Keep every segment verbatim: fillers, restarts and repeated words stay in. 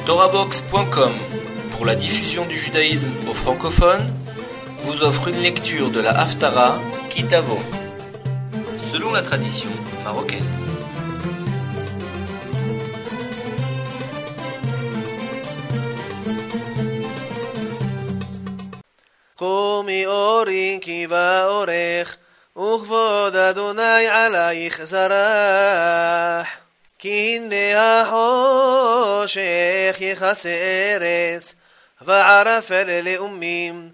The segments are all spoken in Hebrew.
Torabox point com, pour la diffusion du judaïsme aux francophones, vous offre une lecture de la Haftara qui t'avant, selon la tradition marocaine. קומי אורי כי באורך וכבוד אדוני עלייך זרח כי הנה החושך יכסה ארץ וערפל לאומים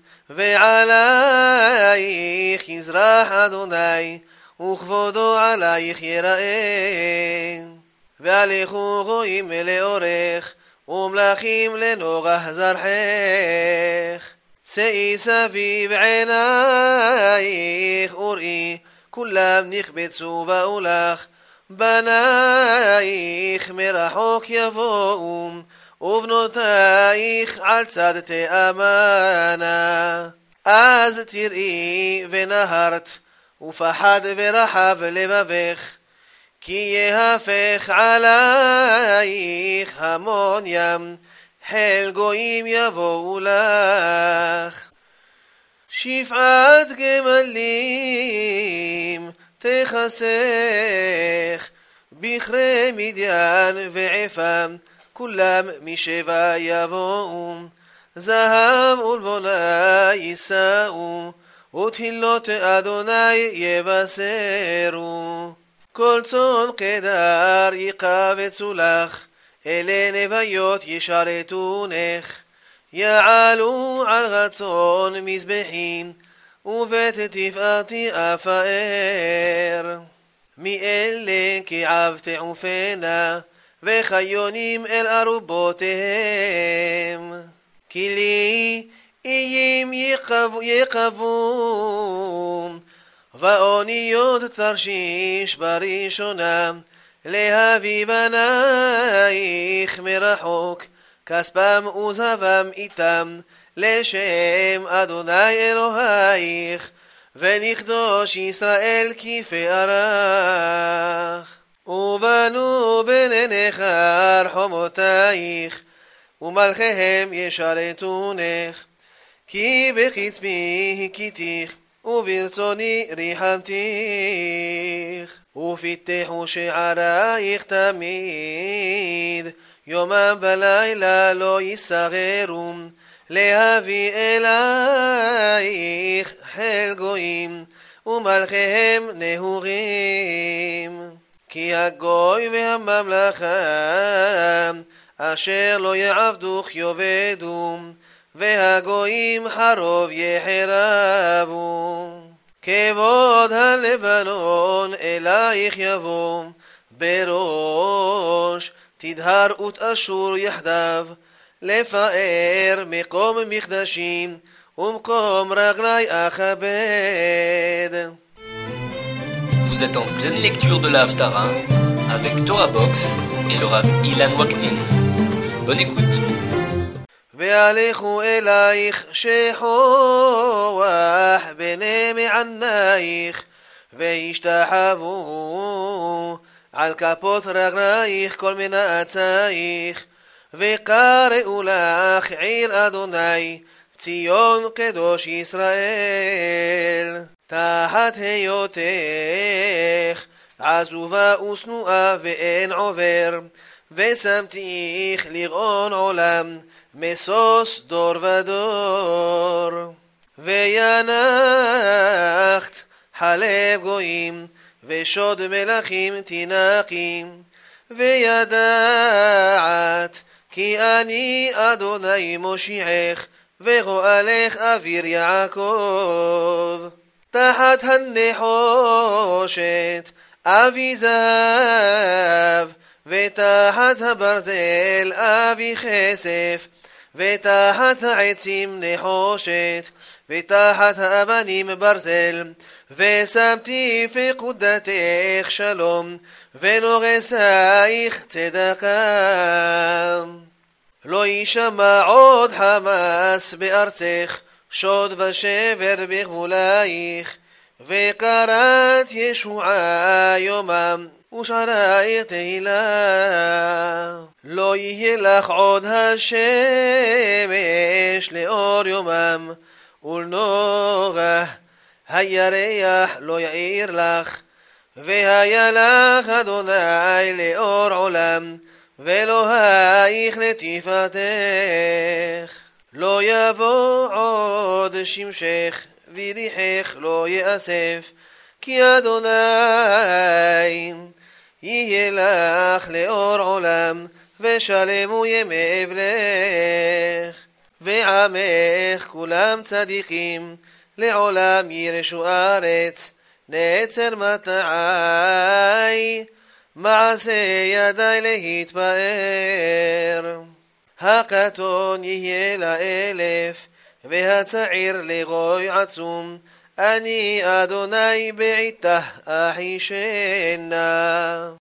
ועלייך יזרח אדוני וכבודו עלייך יראה והלכו גויים לאורך ומלכים לנוגח זרחך שאי סביב עינייך וראי כולם נכבצו באו לך בנייך מרחוק יבואו ובנותייך על צד תאמנה אז תראי ונהרת ופחד ורחב לבבך כי יהפך עלייך המון ים חיל גויים יבואו לך שפעת גמלים תחסך בכרי מדיין ועפם כולם משבע יבואו זהב ולבונה יישאו ותהילות אדוני יבשרו כל צאן קדר יקבצו לך אלה נוויות ישרתונך יעלו על רצון מזבחים ובית תפארתי אפאר מאלה כעב תעופנה וחיונים אל ארובותיהם כי לי איים יקבו ואוניות תרשיש בראשונה להביא בנייך מרחוק כספם וזהבם איתם לשם אדוני אלוהיך ונקדוש ישראל כפארך ובנו בני נכר חומותייך ומלכיהם ישרתונך כי בחצבי הכיתיך וברצוני ריחמתיך ופיתחו שערייך תמיד יומם בלילה לא יסגרו להביא אלייך חיל גויים ומלכיהם נהורים כי הגוי והממלכה אשר לא יעבדוך יאבדו והגויים חרוב יחרבו כבוד הלבנון אלייך יבוא בראש תדהר ותאשור יחדיו לפאר מקום מקדשים ומקום רגלי אכבד. Vous êtes en pleine lecture de la Haftara avec Torabox et le Rav Ilan Waknin. Bonne écoute. והלכו אלייך שחוח בני מענייך והשתחוו על כפות רגלייך כל מנעצייך וקראו לך עיר אדוני ציון קדוש ישראל תחת היותך עזובה ושנואה ואין עובר ושמתיך לרעון עולם משוש דור ודור וינחת חלב גויים ושוד מלכים תנחים וידעת כי אני אדוני מושיעך וגואלך אוויר יעקב תחת הנחושת אבי זהב ותחת הברזל אבי כסף ותחת העצים נחושת ותחת האבנים ברזל ושמתי פקודתך שלום ונורסייך צדקה לא יישמע עוד חמס בארצך שוד ושבר בגבולייך וקראת ישועה יומם ושערייך תהילה. לא יהיה לך עוד השמש לאור יומם, ולנוגה הירח לא יאיר לך. והיה לך אדוני לאור עולם, ואלוהיך לתפארתך. לא יבוא עוד שמשך, וריחך לא יאסף, כי אדוני יהיה לך לאור עולם, ושלמו ימי אבלך. ועמך כולם צדיקים, לעולם ירשו ארץ. נצר מטעי, מעשה ידי להתפאר. הקטון יהיה לאלף, והצעיר לגוי עצום. אני אדוני בעתה אחישנה.